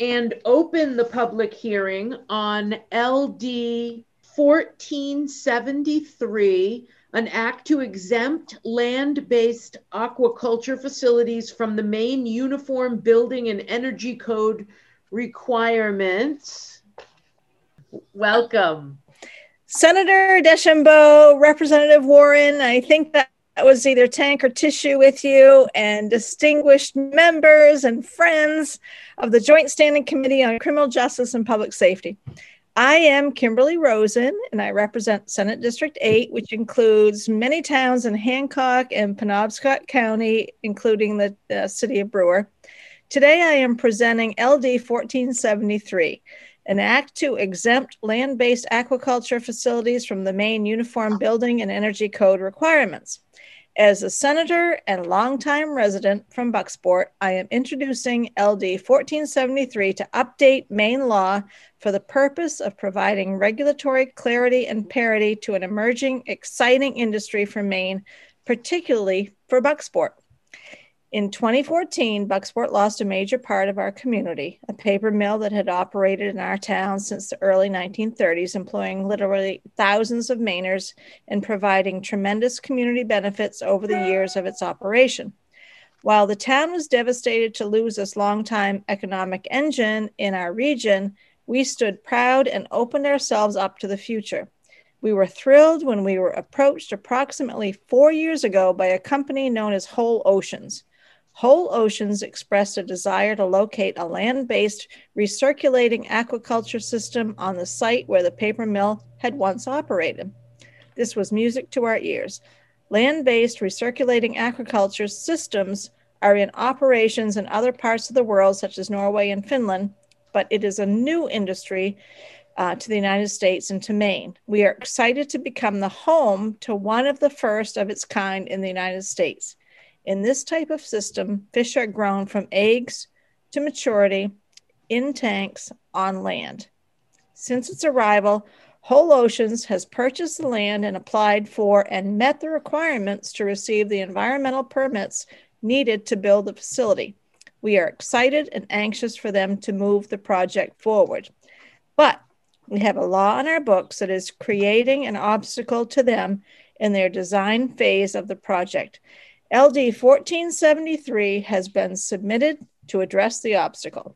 and open the public hearing on LD 1473, an act to exempt land-based aquaculture facilities from the Maine Uniform Building and Energy Code requirements. Welcome. Senator Deschambault, Representative Warren, I think that was either tank or tissue with you, and distinguished members and friends of the Joint Standing Committee on Criminal Justice and Public Safety. I am Kimberly Rosen, and I represent Senate District 8, which includes many towns in Hancock and Penobscot County, including the city of Brewer. Today, I am presenting LD 1473, an act to exempt land-based aquaculture facilities from the Maine Uniform Building and Energy Code requirements. As a senator and longtime resident from Bucksport, I am introducing LD 1473 to update Maine law for the purpose of providing regulatory clarity and parity to an emerging, exciting industry for Maine, particularly for Bucksport. In 2014, Bucksport lost a major part of our community, a paper mill that had operated in our town since the early 1930s, employing literally thousands of Mainers and providing tremendous community benefits over the years of its operation. While the town was devastated to lose this longtime economic engine in our region, we stood proud and opened ourselves up to the future. We were thrilled when we were approached approximately 4 years ago by a company known as Whole Oceans. Whole Oceans expressed a desire to locate a land-based recirculating aquaculture system on the site where the paper mill had once operated. This was music to our ears. Land-based recirculating aquaculture systems are in operations in other parts of the world, such as Norway and Finland, but it is a new industry to the United States and to Maine. We are excited to become the home to one of the first of its kind in the United States. In this type of system, fish are grown from eggs to maturity in tanks on land. Since its arrival, Whole Oceans has purchased the land and applied for and met the requirements to receive the environmental permits needed to build the facility. We are excited and anxious for them to move the project forward. But we have a law on our books that is creating an obstacle to them in their design phase of the project. LD 1473 has been submitted to address the obstacle.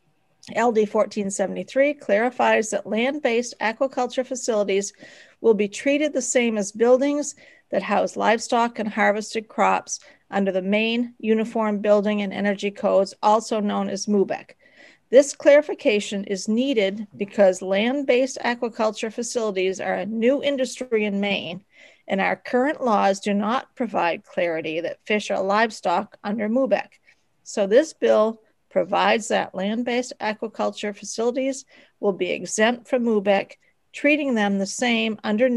LD 1473 clarifies that land-based aquaculture facilities will be treated the same as buildings that house livestock and harvested crops under the Maine Uniform Building and Energy Codes, also known as MUBEC. This clarification is needed because land-based aquaculture facilities are a new industry in Maine, and our current laws do not provide clarity that fish are livestock under MUBEC. So this bill provides that land-based aquaculture facilities will be exempt from MUBEC, treating them the same under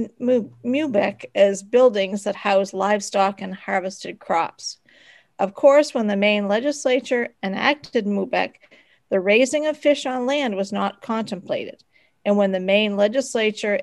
MUBEC as buildings that house livestock and harvested crops. Of course, when the Maine legislature enacted MUBEC, the raising of fish on land was not contemplated. And when the Maine legislature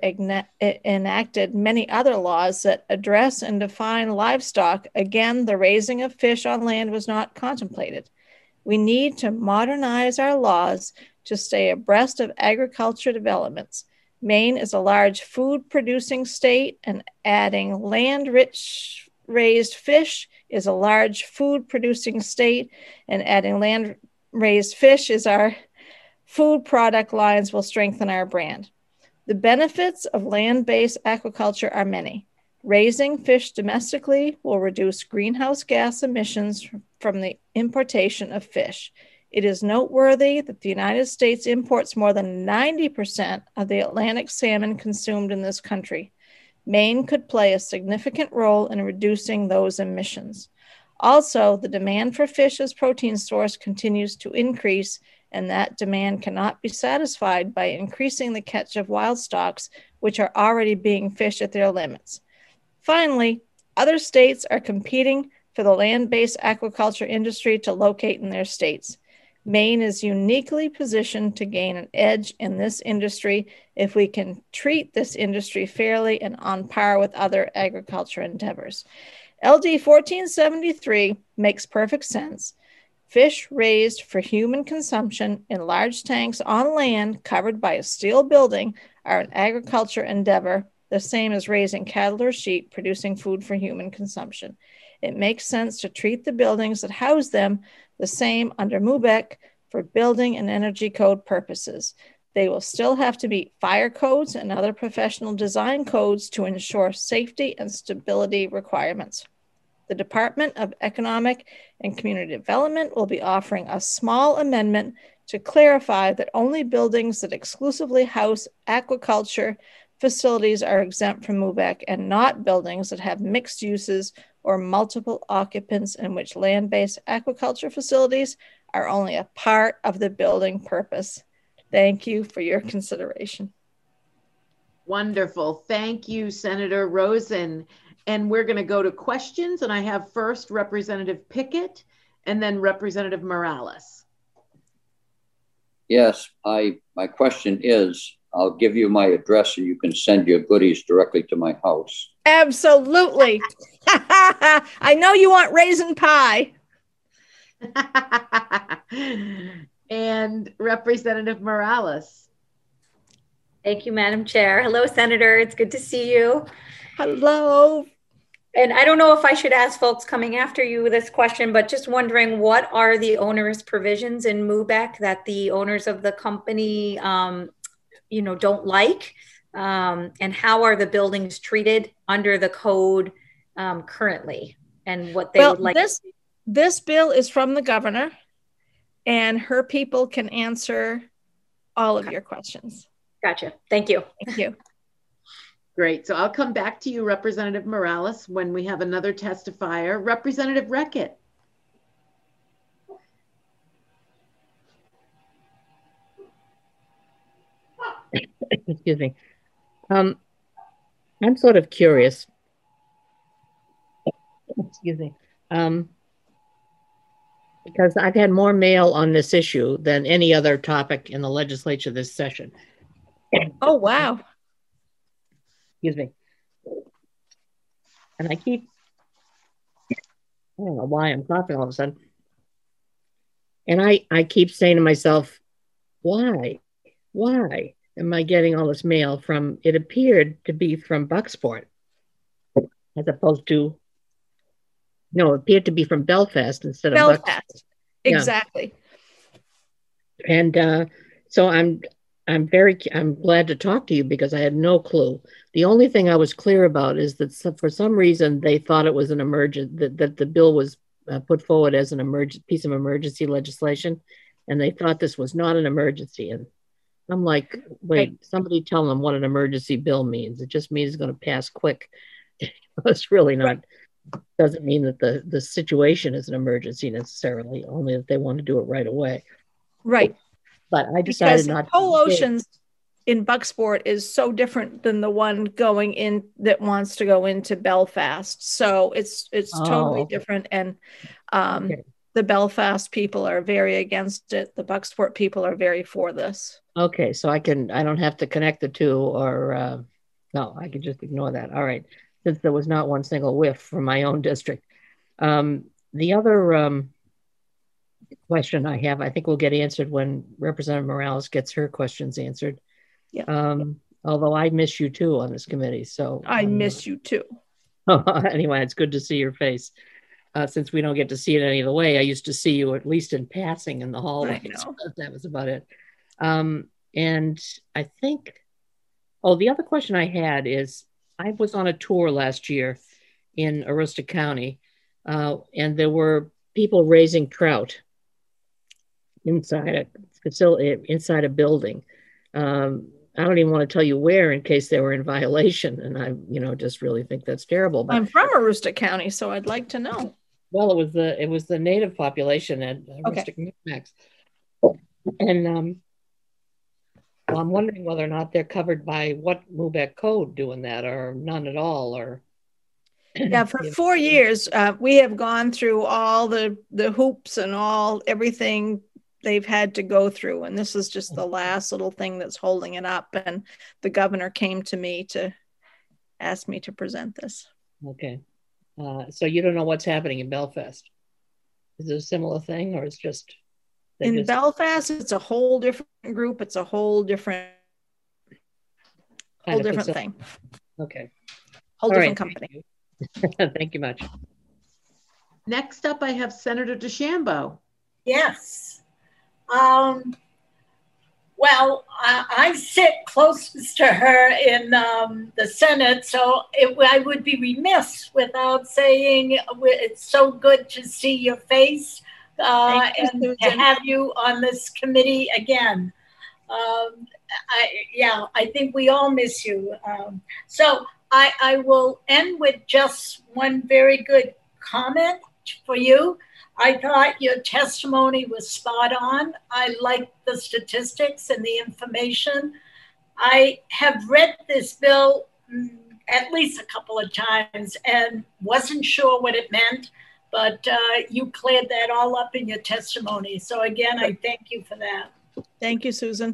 enacted many other laws that address and define livestock, again, the raising of fish on land was not contemplated. We need to modernize our laws to stay abreast of agriculture developments. Maine is a large food-producing state, and adding land-rich raised fish is a large food-producing state, and adding land-raised fish is our food product lines will strengthen our brand. The benefits of land-based aquaculture are many. Raising fish domestically will reduce greenhouse gas emissions from the importation of fish. It is noteworthy that the United States imports more than 90% of the Atlantic salmon consumed in this country. Maine could play a significant role in reducing those emissions. Also, the demand for fish as protein source continues to increase, and that demand cannot be satisfied by increasing the catch of wild stocks, which are already being fished at their limits. Finally, other states are competing for the land-based aquaculture industry to locate in their states. Maine is uniquely positioned to gain an edge in this industry if we can treat this industry fairly and on par with other agriculture endeavors. LD 1473 makes perfect sense. Fish raised for human consumption in large tanks on land covered by a steel building are an agriculture endeavor, the same as raising cattle or sheep producing food for human consumption. It makes sense to treat the buildings that house them the same under MUBEC for building and energy code purposes. They will still have to meet fire codes and other professional design codes to ensure safety and stability requirements. The Department of Economic and Community Development will be offering a small amendment to clarify that only buildings that exclusively house aquaculture facilities are exempt from MUBEC and not buildings that have mixed uses or multiple occupants in which land-based aquaculture facilities are only a part of the building purpose. Thank you for your consideration. Wonderful. Thank you, Senator Rosen. And we're going to go to questions. And I have first Representative Pickett and then Representative Morales. Yes, my question is, I'll give you my address and you can send your goodies directly to my house. Absolutely. I know you want raisin pie. And Representative Morales. Thank you, Madam Chair. Hello, Senator. It's good to see you. Hello. And I don't know if I should ask folks coming after you this question, but just wondering, what are the onerous provisions in MUBEC that the owners of the company, don't like? And how are the buildings treated under the code currently? And what they would like? This bill is from the governor, and her people can answer all of your questions. Gotcha. Thank you. Thank you. Great. So I'll come back to you, Representative Morales, when we have another testifier. Representative Reckett. Excuse me. I'm sort of curious. Excuse me. Because I've had more mail on this issue than any other topic in the legislature this session. Oh, wow. Excuse me. And I don't know why I'm coughing all of a sudden. And I keep saying to myself, why am I getting all this mail from, it appeared to be from Bucksport, as opposed to, no, it appeared to be from Belfast instead of Bucksport. Exactly. Yeah. And so I'm glad to talk to you because I had no clue. The only thing I was clear about is that for some reason they thought it was an that the bill was put forward as an piece of emergency legislation, and they thought this was not an emergency. And I'm like, wait, somebody tell them what an emergency bill means. It just means it's going to pass quick. It's really not. Doesn't mean that the situation is an emergency necessarily, only that they want to do it right away. Right. But I decided because not to. Whole Oceans in Bucksport is so different than the one going in that wants to go into Belfast. So it's totally different. And the Belfast people are very against it. The Bucksport people are very for this. Okay, so I don't have to connect the two, or no, I can just ignore that. All right, since there was not one single whiff from my own district. The other question I have, I think will get answered when Representative Morales gets her questions answered. Yeah. Although I miss you too on this committee. So I miss you too. Anyway, it's good to see your face. Since we don't get to see it any other way, I used to see you at least in passing in the hallway. That was about it. And I think, the other question I had is, I was on a tour last year in Aroostook County, and there were people raising trout inside a facility, inside a building. I don't even want to tell you where in case they were in violation. And I, just really think that's terrible. But I'm from Aroostook County, so I'd like to know. Well, it was the native population at Aroostook Micmacs. And I'm wondering whether or not they're covered by what MUBEC code doing that, or none at all, or. Yeah, for 4 years, we have gone through all the hoops and everything they've had to go through. And this is just the last little thing that's holding it up. And the governor came to me to ask me to present this. Okay. So you don't know what's happening in Belfast? Is it a similar thing, or it's just in Belfast? It's a whole different group. It's a whole different thing. Okay. Whole different company. Thank you much. Next up, I have Senator DeChambeau. Yes. Well, I sit closest to her in the Senate, so I would be remiss without saying it's so good to see your face and to have you on this committee again. I think we all miss you. So I will end with just one very good comment for you. I thought your testimony was spot on. I liked the statistics and the information. I have read this bill at least a couple of times and wasn't sure what it meant, but you cleared that all up in your testimony. So again, I thank you for that. Thank you, Susan.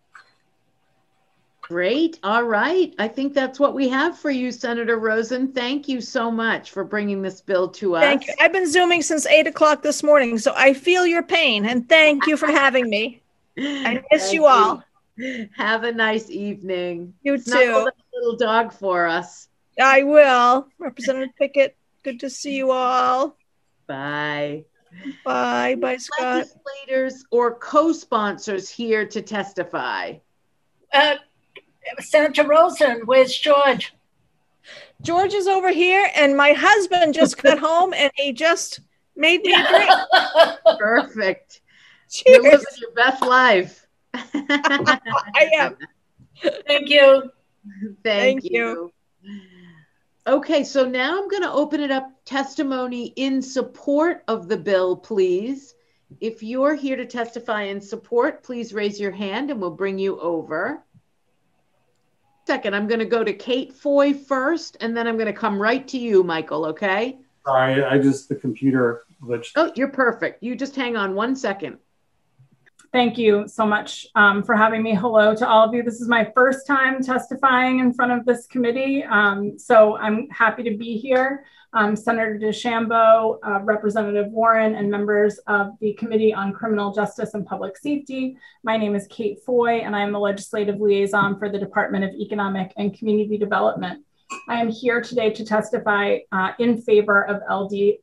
Great. All right. I think that's what we have for you, Senator Rosen. Thank you so much for bringing this bill to us. Thank you. I've been Zooming since 8 o'clock this morning, so I feel your pain, and thank you for having me. I miss you all. Have a nice evening. You Snuggle too. that little dog for us. I will. Representative Pickett, good to see you all. Bye. Bye. Bye, Scott. Legislators or co-sponsors here to testify? Senator Rosen, where's George? George is over here, and my husband just got home, and he just made me a drink. Perfect. Cheers. You're living your best life. I am. Thank you. Thank you. Okay, so now I'm going to open it up. Testimony in support of the bill, please. If you're here to testify in support, please raise your hand and we'll bring you over. Second, I'm going to go to Kate Foy first, and then I'm going to come right to you, Michael, okay? Sorry, the computer glitched. Oh, you're perfect. You just hang on 1 second. Thank you so much for having me. Hello to all of you. This is my first time testifying in front of this committee, so I'm happy to be here. Senator DeChambeau, Representative Warren, and members of the Committee on Criminal Justice and Public Safety. My name is Kate Foy, and I am the Legislative Liaison for the Department of Economic and Community Development. I am here today to testify in favor of LD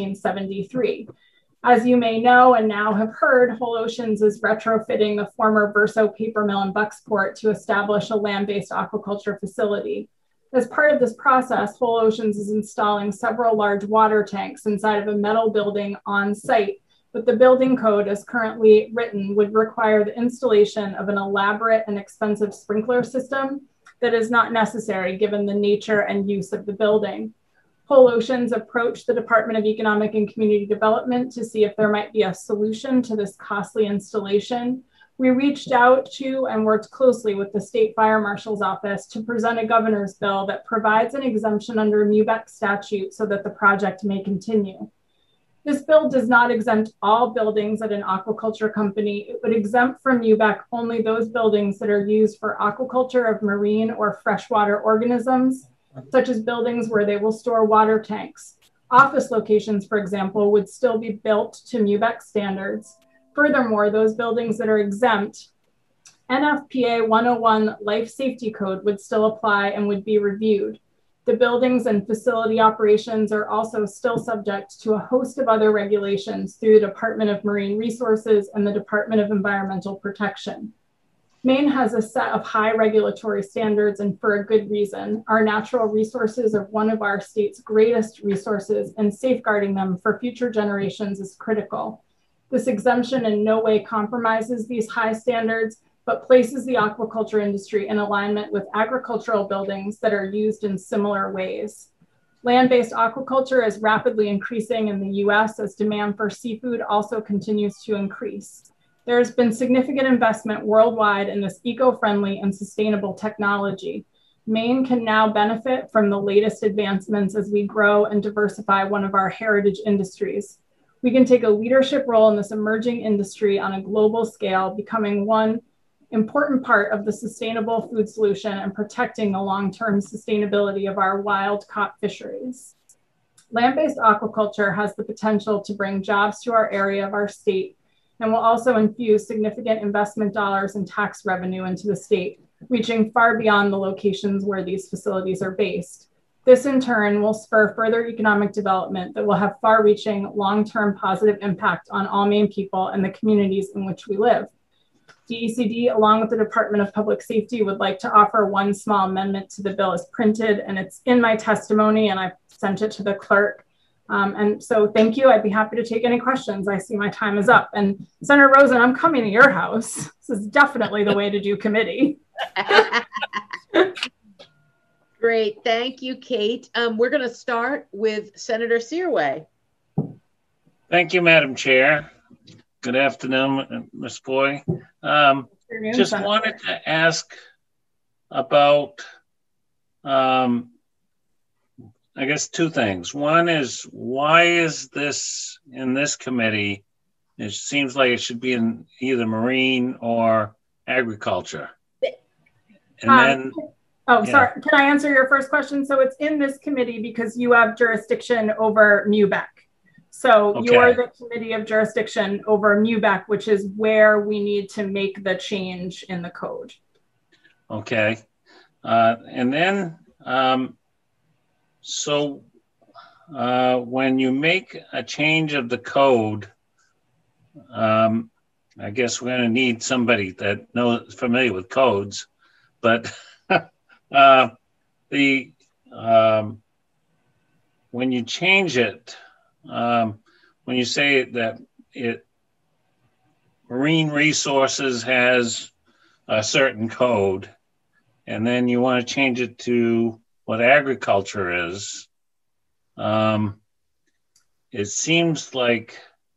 1473. As you may know and now have heard, Whole Oceans is retrofitting the former Verso paper mill in Bucksport to establish a land-based aquaculture facility. As part of this process, Whole Oceans is installing several large water tanks inside of a metal building on site, but the building code as currently written would require the installation of an elaborate and expensive sprinkler system that is not necessary given the nature and use of the building. Whole Oceans approached the Department of Economic and Community Development to see if there might be a solution to this costly installation. We reached out to and worked closely with the State Fire Marshal's Office to present a governor's bill that provides an exemption under MUBEC statute so that the project may continue. This bill does not exempt all buildings at an aquaculture company. It would exempt from MUBEC only those buildings that are used for aquaculture of marine or freshwater organisms, such as buildings where they will store water tanks. Office locations, for example, would still be built to MUBEC standards. Furthermore, those buildings that are exempt, NFPA 101 Life Safety Code would still apply and would be reviewed. The buildings and facility operations are also still subject to a host of other regulations through the Department of Marine Resources and the Department of Environmental Protection. Maine has a set of high regulatory standards, and for a good reason. Our natural resources are one of our state's greatest resources, and safeguarding them for future generations is critical. This exemption in no way compromises these high standards, but places the aquaculture industry in alignment with agricultural buildings that are used in similar ways. Land-based aquaculture is rapidly increasing in the US as demand for seafood also continues to increase. There has been significant investment worldwide in this eco-friendly and sustainable technology. Maine can now benefit from the latest advancements as we grow and diversify one of our heritage industries. We can take a leadership role in this emerging industry on a global scale, becoming one important part of the sustainable food solution and protecting the long-term sustainability of our wild caught fisheries. Land-based aquaculture has the potential to bring jobs to our area of our state and will also infuse significant investment dollars and tax revenue into the state, reaching far beyond the locations where these facilities are based. This in turn will spur further economic development that will have far-reaching long-term positive impact on all Maine people and the communities in which we live. DECD, along with the Department of Public Safety, would like to offer one small amendment to the bill as printed, and it's in my testimony, and I've sent it to the clerk. And so thank you. I'd be happy to take any questions. I see my time is up. And Senator Rosen, I'm coming to your house. This is definitely the way to do committee. Great. Thank you, Kate. We're going to start with Senator Searway. Thank you, Madam Chair. Good afternoon, Ms. Boy. Just wanted to ask about, I guess, two things. One is, why is this in this committee? It seems like it should be in either marine or agriculture. And then, oh, sorry. Can I answer your first question? So it's in this committee because you have jurisdiction over MUBEC. So you're the committee of jurisdiction over MUBEC, which is where we need to make the change in the code. Okay. And then, so when you make a change of the code, I guess we're going to need somebody that knows, familiar with codes, but when you change it, when you say that marine resources has a certain code, and then you want to change it to what agriculture is, it seems like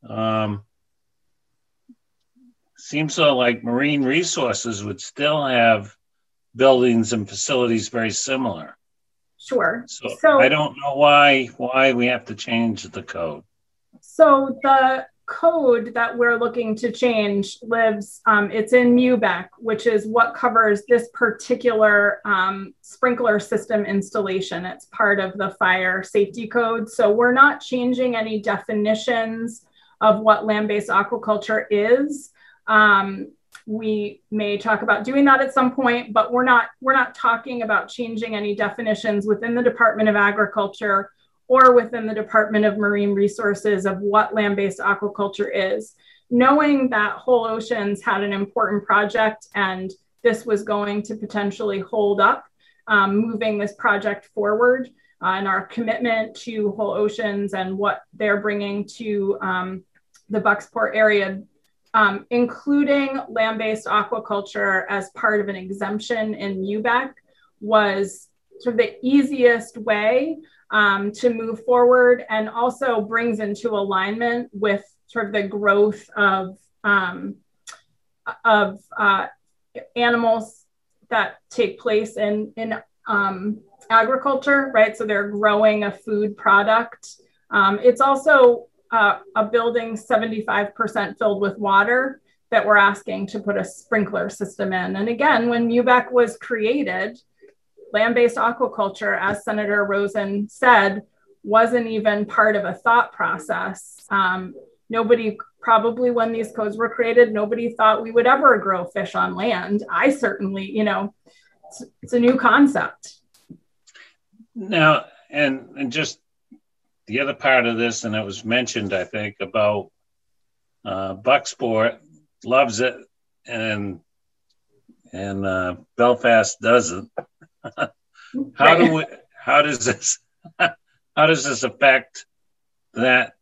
marine resources would still have buildings and facilities very similar. Sure. So I don't know why we have to change the code. So the code that we're looking to change lives, it's in MUBEC, which is what covers this particular sprinkler system installation. It's part of the fire safety code. So we're not changing any definitions of what land-based aquaculture is. We may talk about doing that at some point, but we're not talking about changing any definitions within the Department of Agriculture or within the Department of Marine Resources of what land-based aquaculture is. Knowing that Whole Oceans had an important project and this was going to potentially hold up moving this project forward, and our commitment to Whole Oceans and what they're bringing to the Bucksport area, including land-based aquaculture as part of an exemption in MUBEC, was sort of the easiest way to move forward, and also brings into alignment with sort of the growth of animals that take place in agriculture, right? So they're growing a food product. It's also a building 75% filled with water that we're asking to put a sprinkler system in. And again, when MUBEC was created, land-based aquaculture, as Senator Rosen said, wasn't even part of a thought process. Nobody, probably when these codes were created, nobody thought we would ever grow fish on land. I certainly, it's a new concept. Now, and just the other part of this, and it was mentioned, I think, about Bucksport loves it, and Belfast doesn't. How does this affect that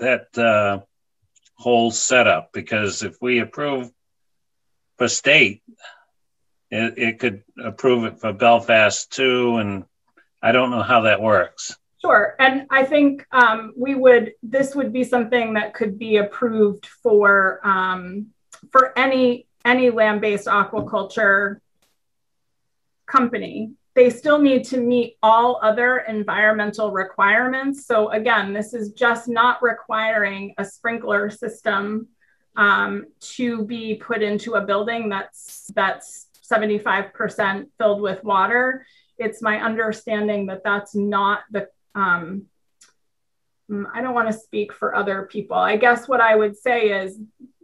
whole setup? Because if we approve for state, it could approve it for Belfast too, and I don't know how that works. Sure, and I think this would be something that could be approved for any land-based aquaculture company. They still need to meet all other environmental requirements. So again, this is just not requiring a sprinkler system to be put into a building that's 75% filled with water. It's my understanding that that's not I don't want to speak for other people. I guess what I would say is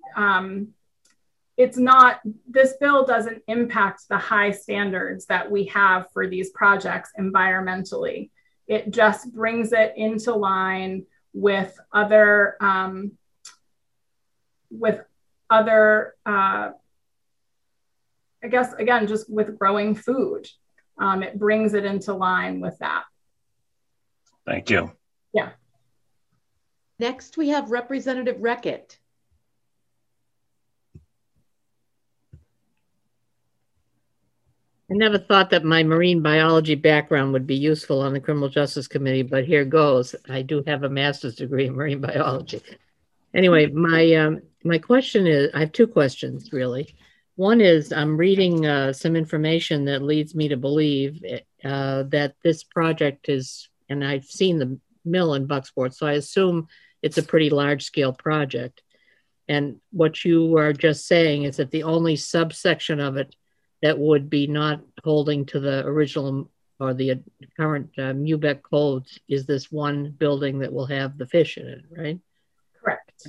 this bill doesn't impact the high standards that we have for these projects environmentally. It just brings it into line with other, I guess, again, just with growing food. It brings it into line with that. Thank you. Yeah. Next, we have Representative Reckitt. I never thought that my marine biology background would be useful on the Criminal Justice Committee, but here goes. I do have a master's degree in marine biology. Anyway, my question is, I have two questions, really. One is, I'm reading some information that leads me to believe that this project is, and I've seen the mill in Bucksport, so I assume it's a pretty large-scale project. And what you are just saying is that the only subsection of it that would be not holding to the original or the current MUBEC codes is this one building that will have the fish in it, right? Correct.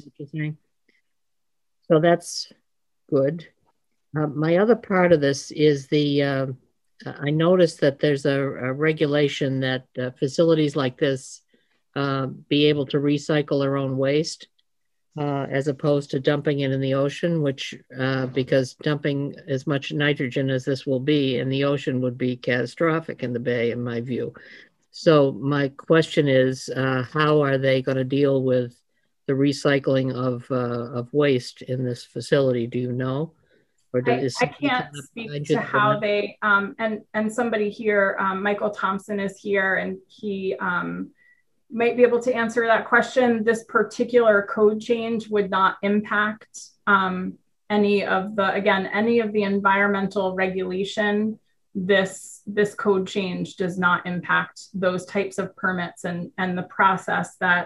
So that's good. My other part of this is I noticed that there's a regulation that facilities like this be able to recycle their own waste as opposed to dumping it in the ocean, which because dumping as much nitrogen as this will be in the ocean would be catastrophic in the bay, in my view. So my question is, how are they going to deal with the recycling of waste in this facility? Do you know? Or I can't speak to how they, and somebody here, Michael Thompson is here, and he might be able to answer that question. This particular code change would not impact any of the environmental regulation. This code change does not impact those types of permits and the process that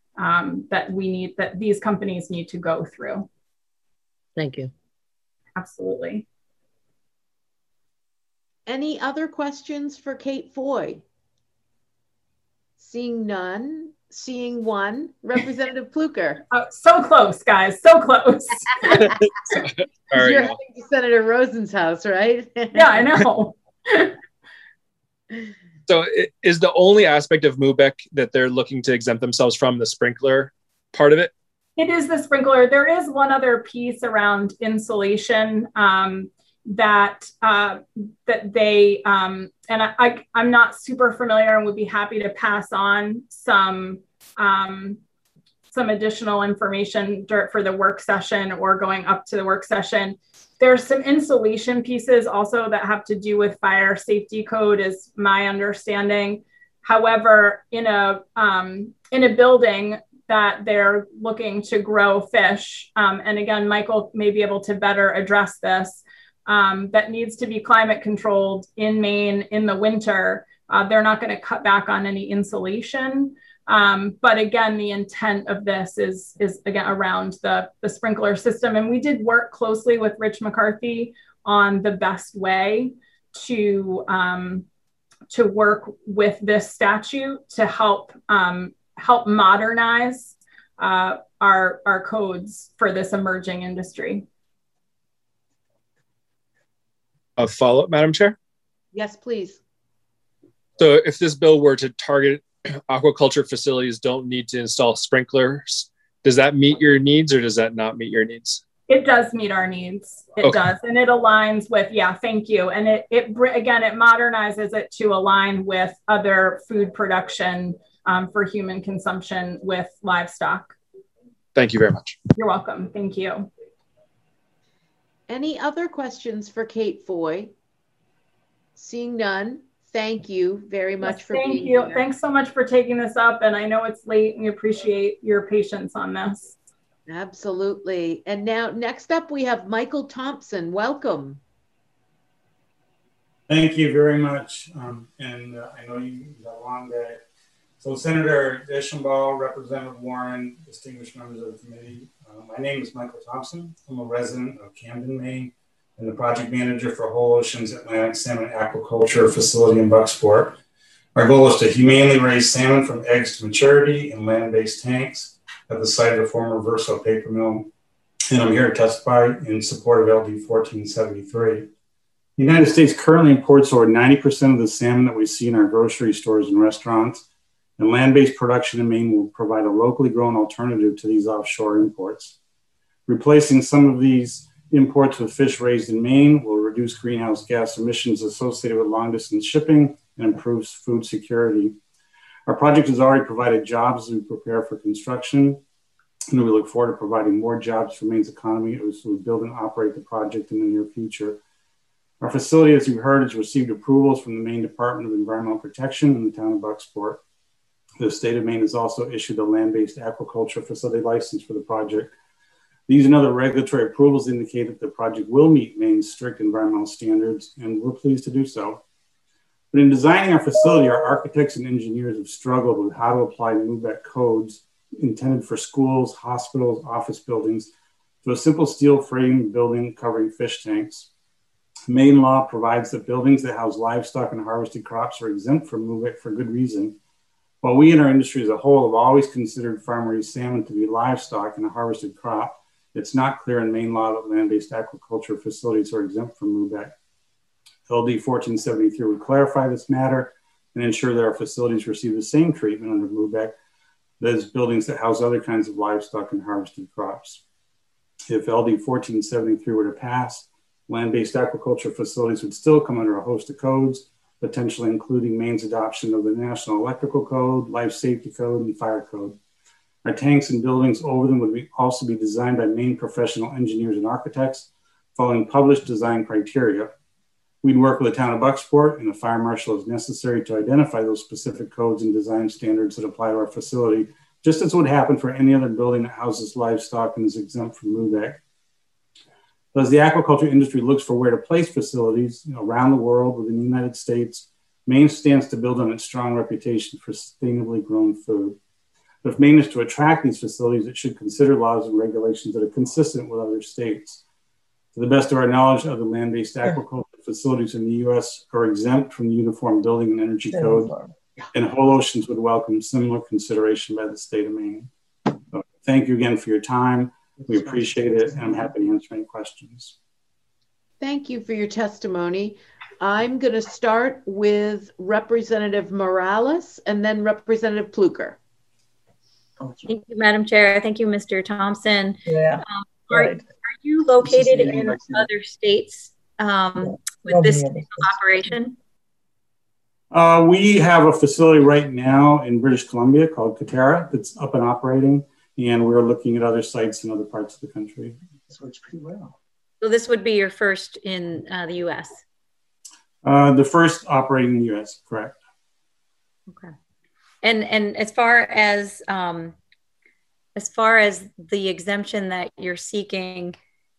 these companies need to go through. Thank you. Absolutely. Any other questions for Kate Foy? Seeing none, seeing one. Representative Pluker. Oh, so close, guys, so close. You're heading to Senator Rosen's house, right? Yeah, I know. So is the only aspect of MUBEC that they're looking to exempt themselves from the sprinkler part of it? It is the sprinkler. There is one other piece around insulation that they, and I'm not super familiar and would be happy to pass on some additional information for the work session or going up to the work session. There's some insulation pieces also that have to do with fire safety code, is my understanding. However, in a building that they're looking to grow fish, and again, Michael may be able to better address this, that needs to be climate controlled in Maine in the winter. They're not going to cut back on any insulation. But again, the intent of this is again around the sprinkler system. And we did work closely with Rich McCarthy on the best way to work with this statute to help modernize our codes for this emerging industry. A follow-up, Madam Chair? Yes, please. So if this bill were to target aquaculture facilities don't need to install sprinklers, does that meet your needs or does that not meet your needs? It does meet our needs. It does. And it aligns with, thank you. And it modernizes it to align with other food production for human consumption with livestock. Thank you very much. You're welcome. Thank you. Any other questions for Kate Foy? Seeing none, thank you very much for being here. Thanks so much for taking this up. And I know it's late and we appreciate your patience on this. Absolutely. And now next up we have Michael Thompson. Welcome. Thank you very much. I know you got a long day. So Senator Deschambault, Representative Warren, distinguished members of the committee, my name is Michael Thompson. I'm a resident of Camden, Maine, and the project manager for Whole Ocean's Atlantic Salmon Aquaculture Facility in Bucksport. Our goal is to humanely raise salmon from eggs to maturity in land-based tanks at the site of the former Verso paper mill. And I'm here to testify in support of LD 1473. The United States currently imports over 90% of the salmon that we see in our grocery stores and restaurants, and land-based production in Maine will provide a locally grown alternative to these offshore imports. Replacing some of these imports with fish raised in Maine will reduce greenhouse gas emissions associated with long-distance shipping and improves food security. Our project has already provided jobs as we prepare for construction, and we look forward to providing more jobs for Maine's economy as we build and operate the project in the near future. Our facility, as you've heard, has received approvals from the Maine Department of Environmental Protection and the town of Bucksport. The state of Maine has also issued a land-based aquaculture facility license for the project. These and other regulatory approvals indicate that the project will meet Maine's strict environmental standards, and we're pleased to do so. But in designing our facility, our architects and engineers have struggled with how to apply MUBEC codes intended for schools, hospitals, office buildings to a simple steel frame building covering fish tanks. Maine law provides that buildings that house livestock and harvested crops are exempt from MUBEC for good reason. While we in our industry as a whole have always considered farm-raised salmon to be livestock and a harvested crop, it's not clear in Maine law that land-based aquaculture facilities are exempt from MUBEC. LD 1473 would clarify this matter and ensure that our facilities receive the same treatment under MUBEC as buildings that house other kinds of livestock and harvested crops. If LD 1473 were to pass, land-based aquaculture facilities would still come under a host of codes, potentially including Maine's adoption of the National Electrical Code, Life Safety Code, and Fire Code. Our tanks and buildings over them would also be designed by Maine professional engineers and architects, following published design criteria. We'd work with the town of Bucksport and the fire marshal as necessary to identify those specific codes and design standards that apply to our facility, just as would happen for any other building that houses livestock and is exempt from MUBEC. As the aquaculture industry looks for where to place facilities around the world within the United States, Maine stands to build on its strong reputation for sustainably grown food. But if Maine is to attract these facilities, it should consider laws and regulations that are consistent with other states. To the best of our knowledge, other land-based aquaculture facilities in the U.S. are exempt from the Uniform Building and Energy Code, and Whole Oceans would welcome similar consideration by the state of Maine. So thank you again for your time. We appreciate it, and I'm happy to answer any questions. Thank you for your testimony. I'm going to start with Representative Morales and then Representative Pluker. Thank you, Madam Chair. Thank you, Mr. Thompson. Yeah. Are you located in other states with this operation? We have a facility right now in British Columbia called Katera that's up and operating, and we're looking at other sites in other parts of the country. This works pretty well. So this would be your first in the U.S.? The first operating in the U.S., correct. Okay. And as far as the exemption that you're seeking,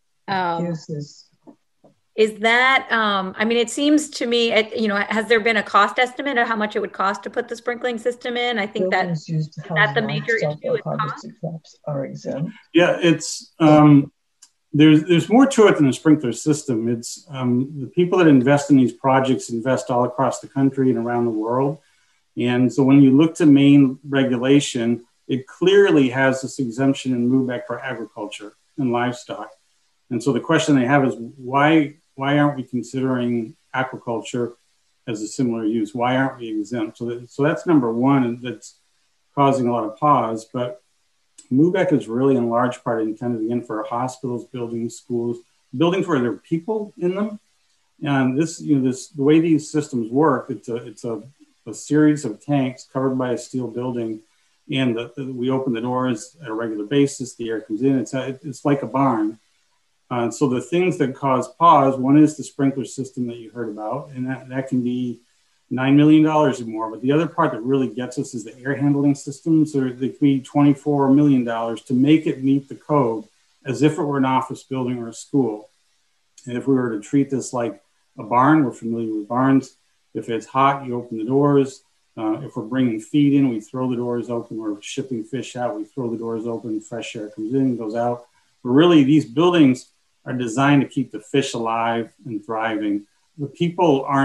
is that, I mean, it seems to me, has there been a cost estimate of how much it would cost to put the sprinkling system in? I think that's the major issue with cost. Are exempt. Yeah, it's, there's more to it than a sprinkler system. It's the people that invest in these projects invest all across the country and around the world. And so when you look to Maine regulation, it clearly has this exemption in MUBEC for agriculture and livestock. And so the question they have is why aren't we considering aquaculture as a similar use? Why aren't we exempt? So that's number one, and that's causing a lot of pause. But MUBEC is really in large part intended again for hospitals, buildings, schools, buildings where there are people in them. And the way these systems work, it's a series of tanks covered by a steel building, and we open the doors at a regular basis. The air comes in. It's like a barn. So the things that cause pause, one is the sprinkler system that you heard about, and that can be $9 million or more. But the other part that really gets us is the air handling system. So they can be $24 million to make it meet the code as if it were an office building or a school. And if we were to treat this like a barn, we're familiar with barns. If it's hot, you open the doors. If we're bringing feed in, we throw the doors open. We're shipping fish out, we throw the doors open. Fresh air comes in, goes out. But really, these buildings are designed to keep the fish alive and thriving. The people aren't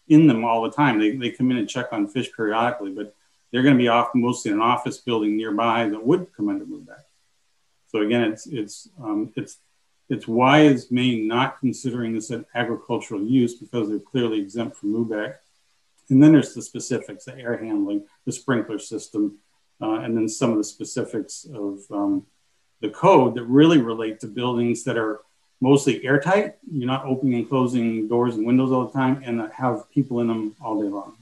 in them all the time. They come in and check on fish periodically, but they're going to be off mostly in an office building nearby that would come under MUBEC. So again, it's why is Maine not considering this an agricultural use, because they're clearly exempt from MUBEC. And then there's the specifics, the air handling, the sprinkler system, and then some of the specifics of the code that really relate to buildings that are mostly airtight. You're not opening and closing doors and windows all the time, and that have people in them all day long.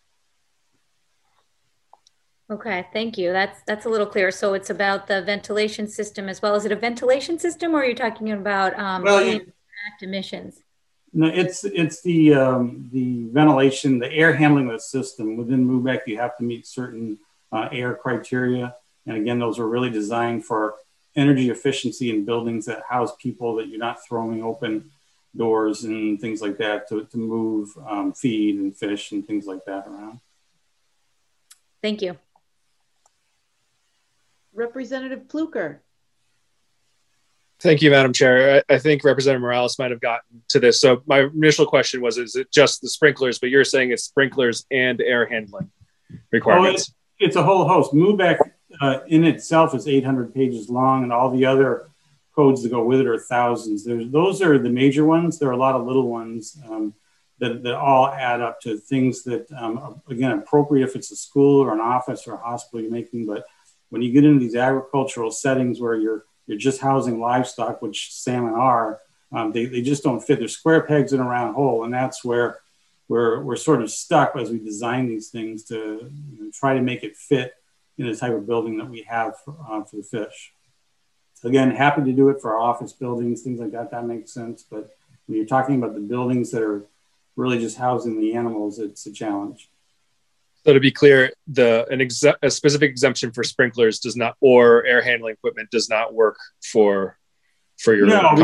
Okay, thank you. That's a little clearer. So it's about the ventilation system as well. Is it a ventilation system, or are you talking about emissions? No, it's the ventilation, the air handling of the system. Within MUBEC, you have to meet certain air criteria. And again, those are really designed for energy efficiency in buildings that house people, that you're not throwing open doors and things like that to move feed and fish and things like that around. Thank you. Representative Pluker. Thank you, Madam Chair. I think Representative Morales might have gotten to this. So my initial question was, is it just the sprinklers? But you're saying it's sprinklers and air handling requirements. Oh, it's a whole host. MUBEC in itself is 800 pages long, and all the other codes that go with it are thousands. Those are the major ones. There are a lot of little ones that all add up to things that, again, appropriate if it's a school or an office or a hospital you're making. But when you get into these agricultural settings where you're just housing livestock, which salmon are, they just don't fit. They're square pegs in a round hole, and that's where we're sort of stuck as we design these things to try to make it fit in the type of building that we have for the fish. So again, happy to do it for our office buildings, things like that. That makes sense. But when you're talking about the buildings that are really just housing the animals, it's a challenge. So to be clear, a specific exemption for sprinklers does not, or air handling equipment does not work for your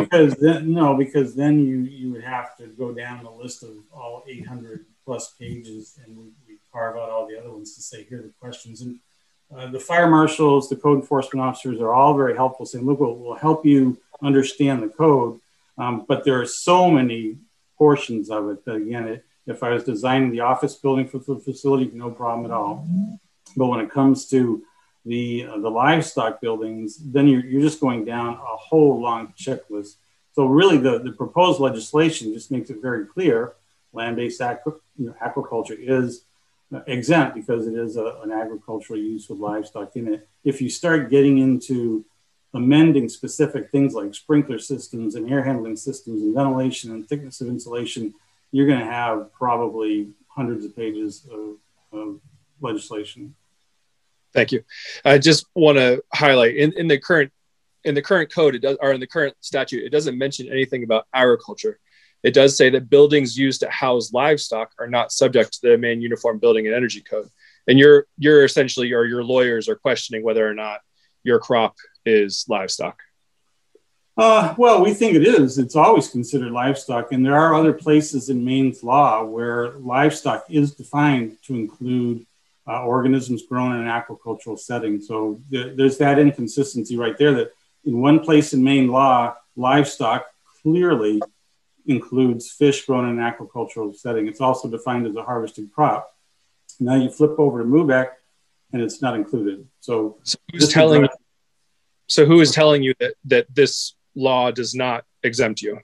because then you would have to go down the list of all 800 plus pages, and we carve out all the other ones to say, here are the questions. And the fire marshals, the code enforcement officers are all very helpful, saying, look, we'll help you understand the code. But there are so many portions of it that, again, if I was designing the office building for the facility, no problem at all. But when it comes to the livestock buildings, then you're just going down a whole long checklist. So really the proposed legislation just makes it very clear land-based aquaculture is exempt because it is an agricultural use with livestock in it. If you start getting into amending specific things like sprinkler systems and air handling systems and ventilation and thickness of insulation, you're going to have probably hundreds of pages of legislation. Thank you. I just want to highlight in the current code, or in the current statute, it doesn't mention anything about agriculture. It does say that buildings used to house livestock are not subject to the Maine Uniform Building and Energy Code. And you're essentially, or your lawyers are questioning whether or not your crop is livestock. Well, we think it is. It's always considered livestock. And there are other places in Maine's law where livestock is defined to include organisms grown in an aquacultural setting. So there's that inconsistency right there, that in one place in Maine law, livestock clearly includes fish grown in an aquacultural setting. It's also defined as a harvested crop. Now you flip over to MUBEC and it's not included. So who is telling you that this law does not exempt you?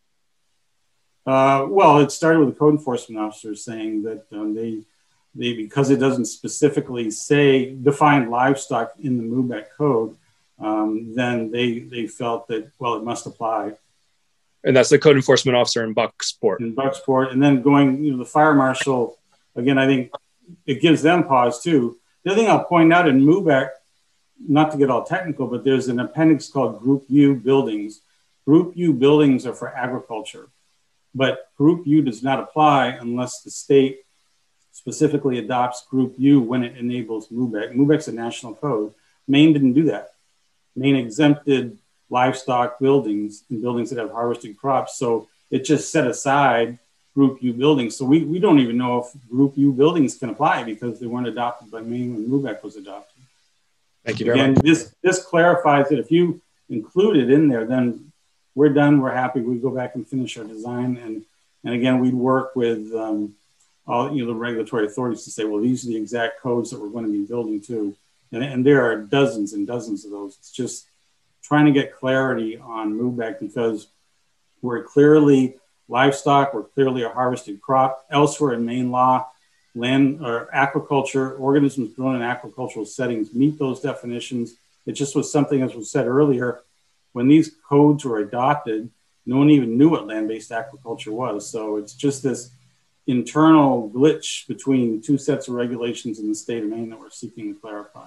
Well, it started with the code enforcement officers saying that they because it doesn't specifically define livestock in the MUBEC code, then they felt that, well, it must apply. And that's the code enforcement officer in Bucksport. And then going, the fire marshal, again, I think it gives them pause too. The other thing I'll point out in MUBEC, not to get all technical, but there's an appendix called Group U buildings. Group U buildings are for agriculture, but Group U does not apply unless the state specifically adopts Group U when it enables MUBEC. MUBEC's a national code. Maine didn't do that. Maine exempted livestock buildings and buildings that have harvested crops. So it just set aside Group U buildings. So we don't even know if Group U buildings can apply because they weren't adopted by Maine when MUBEC was adopted. Thank you very much. This clarifies that if you include it in there, then we're done, we're happy, we go back and finish our design. And again, we'd work with all, the regulatory authorities to say, well, these are the exact codes that we're going to be building to. And there are dozens and dozens of those. It's just trying to get clarity on MUBEC, because we're clearly livestock, we're clearly a harvested crop. Elsewhere in Maine law, land or aquaculture, organisms grown in aquacultural settings meet those definitions. It just was something, as was said earlier, when these codes were adopted, no one even knew what land-based aquaculture was. So it's just this internal glitch between two sets of regulations in the state of Maine that we're seeking to clarify.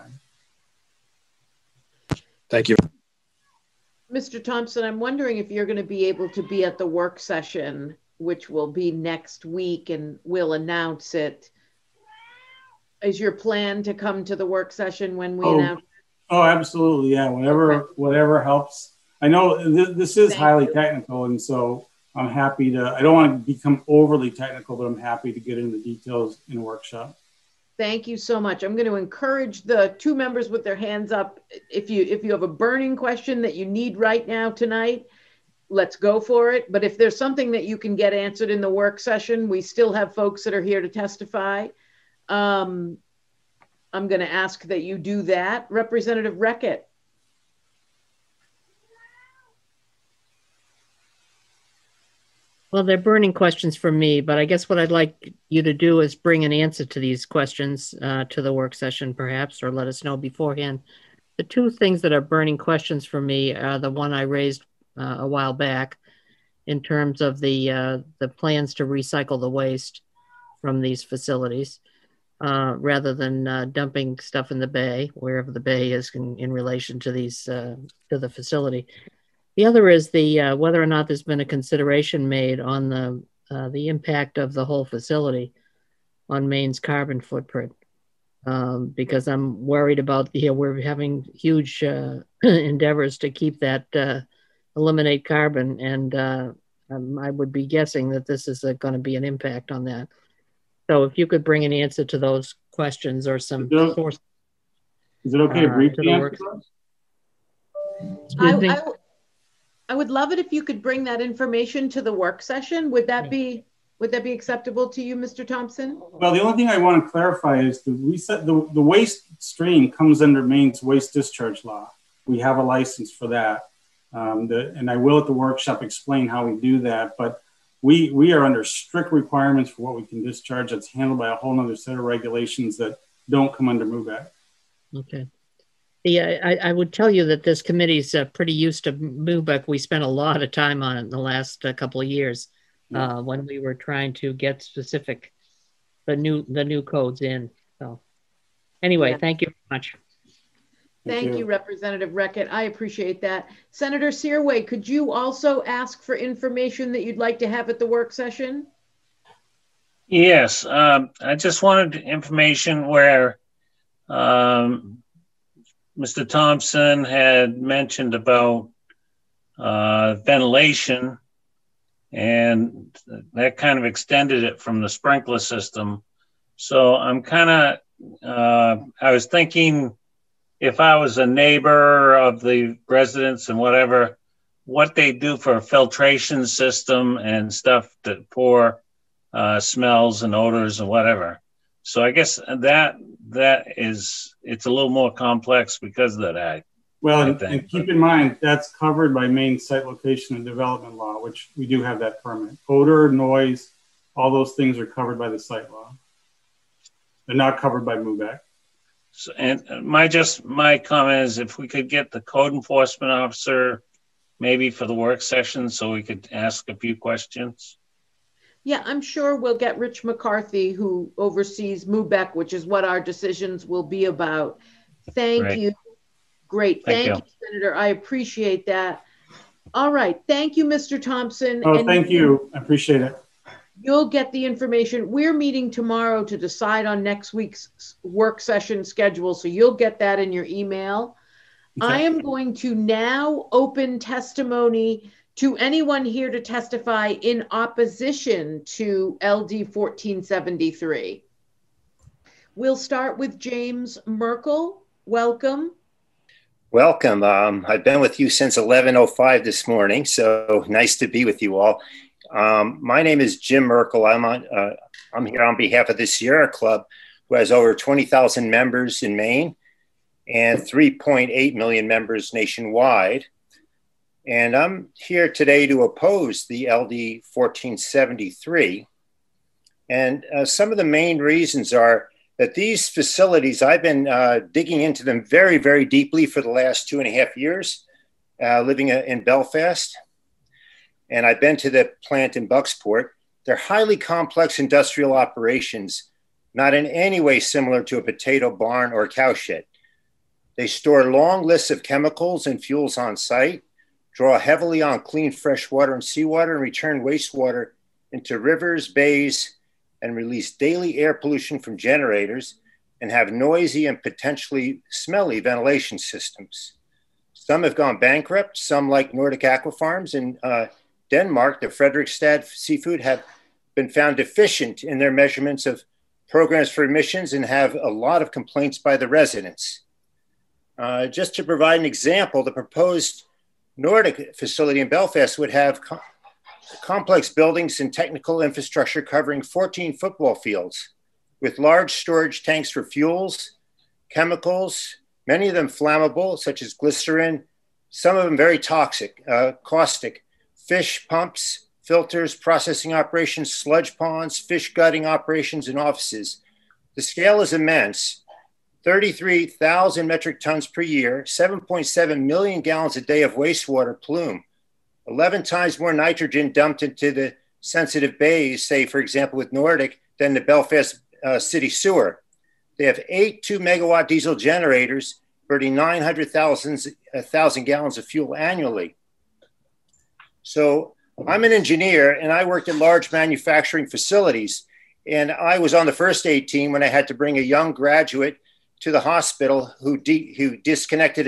Thank you. Mr. Thompson, I'm wondering if you're going to be able to be at the work session, which will be next week, and we'll announce it. Is your plan to come to the work session when we announce it? Oh, absolutely. Yeah. Whatever helps. I know this is highly technical, and so I'm happy to, I don't want to become overly technical, but I'm happy to get into the details in a workshop. Thank you so much. I'm going to encourage the two members with their hands up. If you have a burning question that you need right now tonight, let's go for it. But if there's something that you can get answered in the work session, we still have folks that are here to testify. I'm going to ask that you do that. Representative Reckitt. Well, they're burning questions for me, but I guess what I'd like you to do is bring an answer to these questions to the work session, perhaps, or let us know beforehand. The two things that are burning questions for me are the one I raised a while back in terms of the plans to recycle the waste from these facilities rather than dumping stuff in the bay, wherever the bay is in relation to these to the facility. The other is the whether or not there's been a consideration made on the impact of the whole facility on Maine's carbon footprint, because I'm worried about we're having huge endeavors to keep that eliminate carbon, and I would be guessing that this is going to be an impact on that. So if you could bring an answer to those questions or some source. Is it okay to briefly answer those? I would love it if you could bring that information to the work session. Would that be acceptable to you, Mr. Thompson? Well, the only thing I want to clarify is the waste stream comes under Maine's waste discharge law. We have a license for that. And I will at the workshop explain how we do that, but we are under strict requirements for what we can discharge. That's handled by a whole other set of regulations that don't come under MUBEC. Okay. Yeah, I would tell you that this committee is pretty used to MUBEC. We spent a lot of time on it in the last couple of years when we were trying to get specific the new codes in. So anyway, thank you very much. Thank you, Representative Reckitt. I appreciate that. Senator Searway, could you also ask for information that you'd like to have at the work session? Yes, I just wanted information where Mr. Thompson had mentioned about ventilation, and that kind of extended it from the sprinkler system. So I'm kind of, I was thinking if I was a neighbor of the residents and whatever, what they do for a filtration system and stuff for smells and odors and whatever. So I guess that it's a little more complex because of that. Well, and keep in mind, that's covered by Maine Site Location and Development Law, which we do have that permit. Odor, noise, all those things are covered by the site law. They're not covered by MUBEC. So, and my comment is if we could get the code enforcement officer maybe for the work session so we could ask a few questions. Yeah, I'm sure we'll get Rich McCarthy, who oversees MUBEC, which is what our decisions will be about. Thank you. Great. Thank you, Senator. I appreciate that. All right. Thank you, Mr. Thompson. Oh, thank you. I appreciate it. You'll get the information. We're meeting tomorrow to decide on next week's work session schedule, so you'll get that in your email. Okay. I am going to now open testimony to anyone here to testify in opposition to LD 1473. We'll start with James Merkel. Welcome. Welcome. I've been with you since 11:05 this morning, so nice to be with you all. My name is Jim Merkel. I'm here on behalf of the Sierra Club, who has over 20,000 members in Maine and 3.8 million members nationwide. And I'm here today to oppose the LD 1473. And some of the main reasons are that these facilities, I've been digging into them very, very deeply for the last 2.5 years, living in Belfast. And I've been to the plant in Bucksport. They're highly complex industrial operations, not in any way similar to a potato barn or a cowshed. They store long lists of chemicals and fuels on site, draw heavily on clean fresh water and seawater, and return wastewater into rivers, bays, and release daily air pollution from generators, and have noisy and potentially smelly ventilation systems. Some have gone bankrupt. Some, like Nordic Aquafarms in Denmark, the Fredrikstad Seafood, have been found deficient in their measurements of programs for emissions and have a lot of complaints by the residents. Just to provide an example, the proposed Nordic facility in Belfast would have complex buildings and technical infrastructure covering 14 football fields with large storage tanks for fuels, chemicals, many of them flammable, such as glycerin, some of them very toxic, caustic, fish pumps, filters, processing operations, sludge ponds, fish gutting operations, and offices. The scale is immense. 33,000 metric tons per year, 7.7 million gallons a day of wastewater plume, 11 times more nitrogen dumped into the sensitive bays, say, for example, with Nordic, than the Belfast city sewer. They have 8 2-megawatt diesel generators, burning 900,000 gallons of fuel annually. So I'm an engineer, and I worked at large manufacturing facilities. And I was on the first aid team when I had to bring a young graduate to the hospital who disconnected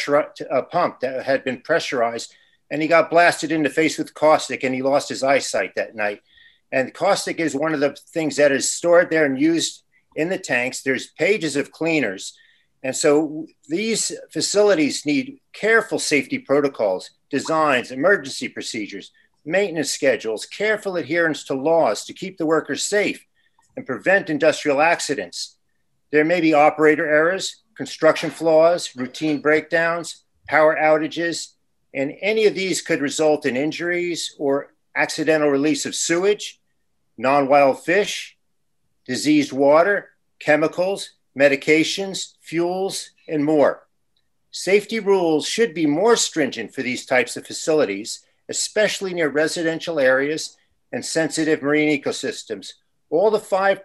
a pump that had been pressurized, and he got blasted in the face with caustic, and he lost his eyesight that night. And caustic is one of the things that is stored there and used in the tanks. There's pages of cleaners. And so these facilities need careful safety protocols, designs, emergency procedures, maintenance schedules, careful adherence to laws to keep the workers safe and prevent industrial accidents. There may be operator errors, construction flaws, routine breakdowns, power outages, and any of these could result in injuries or accidental release of sewage, non-wild fish, diseased water, chemicals, medications, fuels, and more. Safety rules should be more stringent for these types of facilities, especially near residential areas and sensitive marine ecosystems. All the 5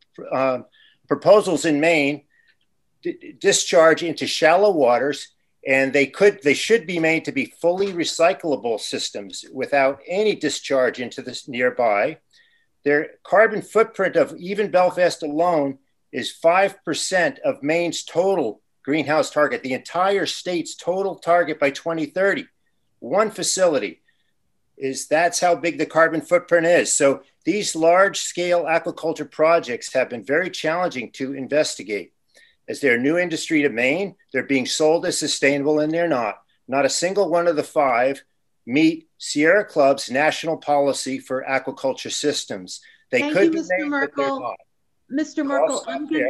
proposals in Maine discharge into shallow waters, and they should be made to be fully recyclable systems without any discharge into this nearby. Their carbon footprint of even Belfast alone is 5% of Maine's total greenhouse target, the entire state's total target by 2030. One facility that's how big the carbon footprint is. So these large-scale aquaculture projects have been very challenging to investigate. As they're a new industry to Maine, they're being sold as sustainable, and they're not. Not a single one of the 5 meet Sierra Club's national policy for aquaculture systems. They could be Mr. Merkel. Mr. Merkel,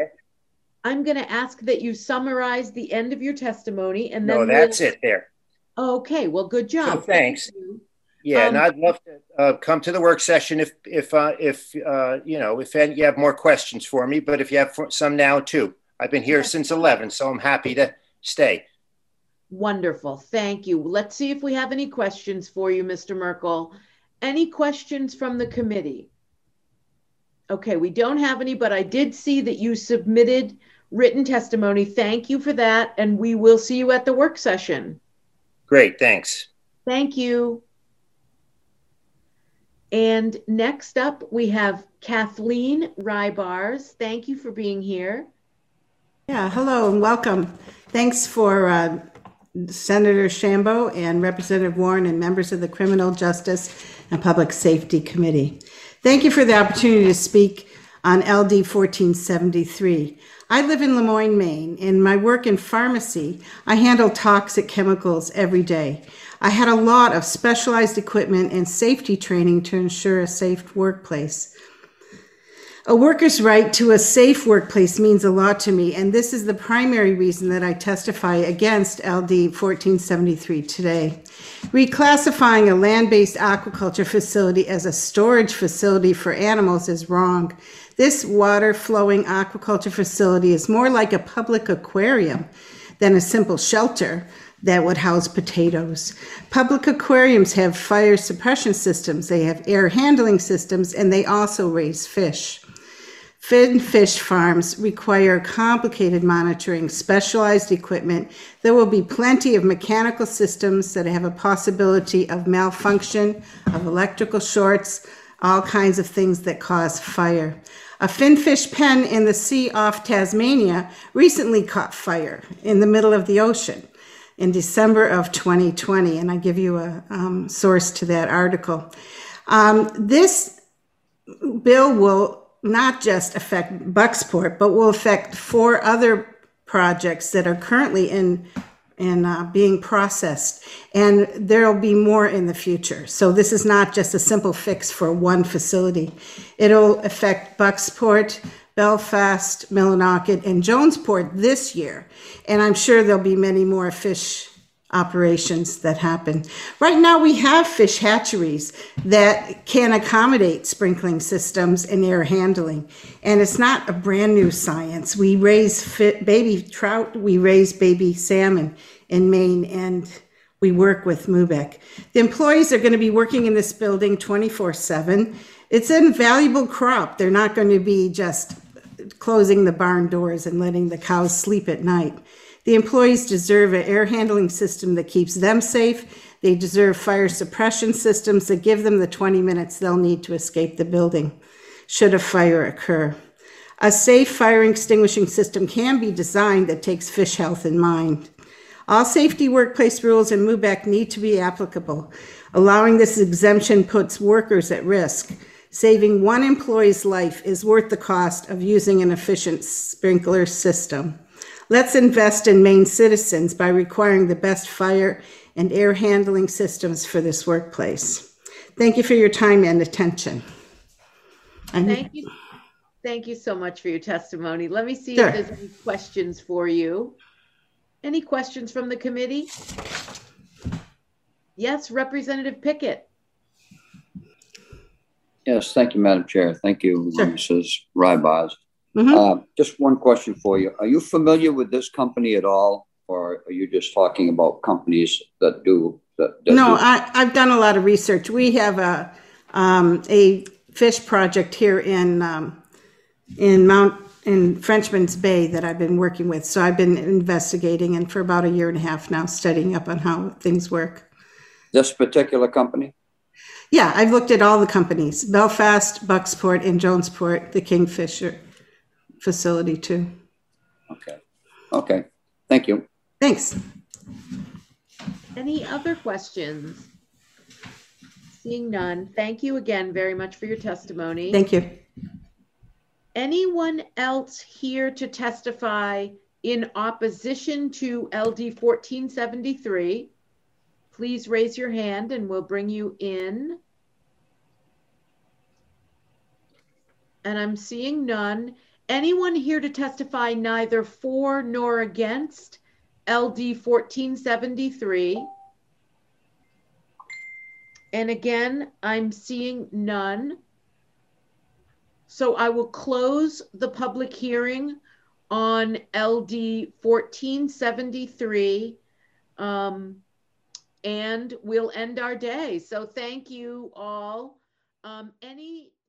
I'm going to ask that you summarize the end of your testimony, and then no, that's it there. Okay, well, good job. So thanks. Yeah, and I'd love to come to the work session if you have more questions for me, but if you have some now too. I've been here since 11, so I'm happy to stay. Wonderful, thank you. Let's see if we have any questions for you, Mr. Merkel. Any questions from the committee? Okay, we don't have any, but I did see that you submitted written testimony. Thank you for that, and we will see you at the work session. Great, thanks. Thank you. And next up, we have Kathleen Rybars. Thank you for being here. Yeah, hello and welcome. Thanks for Senator Shambo and Representative Warren and members of the Criminal Justice and Public Safety Committee. Thank you for the opportunity to speak on LD 1473. I live in Lemoyne, Maine. In my work in pharmacy, I handle toxic chemicals every day. I had a lot of specialized equipment and safety training to ensure a safe workplace. A worker's right to a safe workplace means a lot to me, and this is the primary reason that I testify against LD 1473 today. Reclassifying a land-based aquaculture facility as a storage facility for animals is wrong. This water-flowing aquaculture facility is more like a public aquarium than a simple shelter that would house potatoes. Public aquariums have fire suppression systems, they have air handling systems, and they also raise fish. Fin fish farms require complicated monitoring, specialized equipment. There will be plenty of mechanical systems that have a possibility of malfunction, of electrical shorts, all kinds of things that cause fire. A finfish pen in the sea off Tasmania recently caught fire in the middle of the ocean in December of 2020, and I give you a source to that article. This bill will not just affect Bucksport, but will affect 4 other projects that are currently in being processed, and there'll be more in the future. So this is not just a simple fix for one facility. It'll affect Bucksport, Belfast, Millinocket, and Jonesport this year, and I'm sure there'll be many more fish operations that happen. Right now we have fish hatcheries that can accommodate sprinkling systems and air handling, and it's not a brand new science. We raise baby trout, we raise baby salmon in Maine, and we work with MUBEC. The employees are going to be working in this building 24/7. It's an invaluable crop. They're not going to be just closing the barn doors and letting the cows sleep at night. The employees deserve an air handling system that keeps them safe. They deserve fire suppression systems that give them the 20 minutes they'll need to escape the building should a fire occur. A safe fire extinguishing system can be designed that takes fish health in mind. All safety workplace rules in MUBEC need to be applicable. Allowing this exemption puts workers at risk. Saving one employee's life is worth the cost of using an efficient sprinkler system. Let's invest in Maine citizens by requiring the best fire and air handling systems for this workplace. Thank you for your time and attention. Thank you. Thank you so much for your testimony. Let me see Sure. if there's any questions for you. Any questions from the committee? Yes, Representative Pickett. Yes, thank you, Madam Chair. Thank you, Sure. Mrs. Rybars. Just one question for you. Are you familiar with this company at all, or are you just talking about companies that do that? No, I've done a lot of research. We have a fish project here in Frenchman's Bay that I've been working with. So I've been investigating, and for about 1.5 years now, studying up on how things work. This particular company? Yeah, I've looked at all the companies: Belfast, Bucksport, and Jonesport, the Kingfisher facility too. Okay. Okay. Thank you. Thanks. Any other questions? Seeing none, thank you again very much for your testimony. Thank you. Anyone else here to testify in opposition to LD 1473? Please raise your hand and we'll bring you in. And I'm seeing none. Anyone here to testify neither for nor against LD 1473? And again, I'm seeing none. So I will close the public hearing on LD 1473 and we'll end our day. So thank you all. Any